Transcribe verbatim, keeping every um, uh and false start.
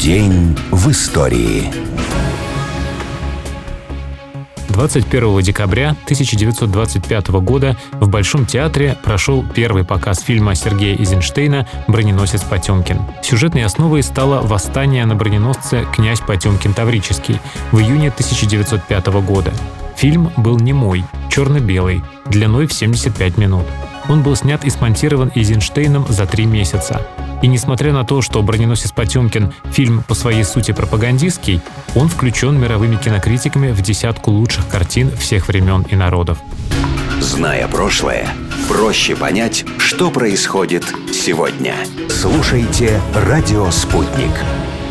День в истории. двадцать первого декабря тысяча девятьсот двадцать пятого года в Большом театре прошел первый показ фильма Сергея Эйзенштейна «Броненосец Потемкин». Сюжетной основой стало восстание на броненосце «Князь Потемкин Таврический» в июне тысяча девятьсот пятого года. Фильм был немой, черно-белый, длиной в семьдесят пять минут. Он был снят и смонтирован Эйзенштейном за три месяца. И несмотря на то, что «Броненосец Потемкин» — фильм по своей сути пропагандистский, он включен мировыми кинокритиками в десятку лучших картин всех времен и народов. Зная прошлое, проще понять, что происходит сегодня. Слушайте «Радио Спутник».